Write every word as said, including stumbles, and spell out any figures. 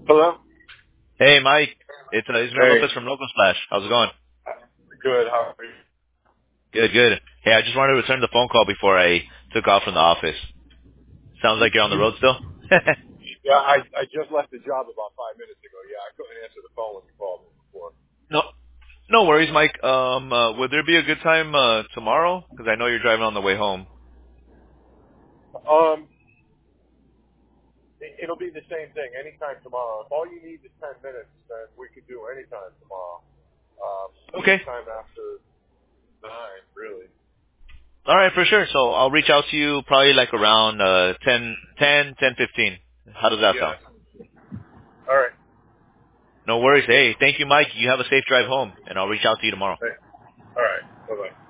Hello? Hey, Mike. It's uh, Ismael Hey. Lopez from Local Splash. How's it going? Good, how are you? Good, good. Hey, I just wanted to return the phone call before I took off from the office. Sounds like you're on the road still? Yeah, I, I just left the job about five minutes ago. Yeah, I couldn't answer the phone when you called me before. no, no worries, Mike. Um, uh, would there be a good time uh, tomorrow? Because I know you're driving on the way home. Um, it, it'll be the same thing anytime tomorrow. If all you need is ten minutes, then we could do anytime tomorrow. Um, Okay. anytime after nine, really. All right, for sure. So I'll reach out to you probably like around uh, ten, ten, ten fifteen. How does that Yeah, sound? that's, all right. No worries. Hey, thank you, Mike. You have a safe drive home, and I'll reach out to you tomorrow. Hey, all right. Bye-bye.